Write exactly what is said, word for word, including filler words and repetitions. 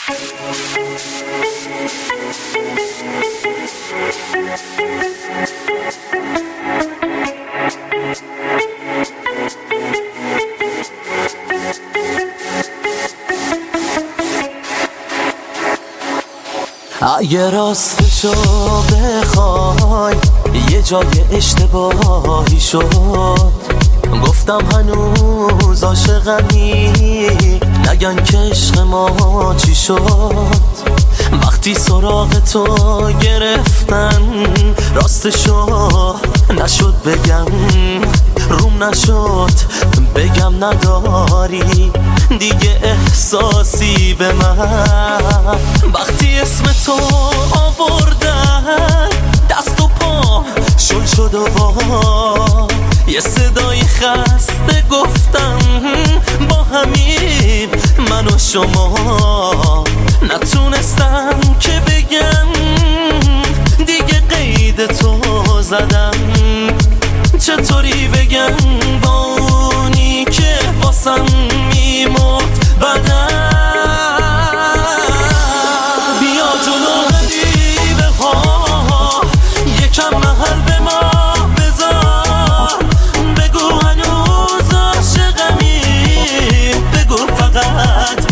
اگه راستشو بخوای یه جای اشتباهی شد، گفتم هنوز عاشقمی، نگن که عشق ما چی شد. وقتی سراغ تو گرفتن راستشو نشد بگم، روم نشد بگم نداری دیگه احساسی به من. وقتی اسم تو آوردن دست و پا شل شد و با یه صدای خسته گفتم با همین من و شما. نتونستم که بگم دیگه قید تو زدم، چطوری بگم با اونی که واسم میمرد بدن. بیا جلو غریبه ها یکم محل به ما بذار، بگو هنوز عاشقمی، بگو فقط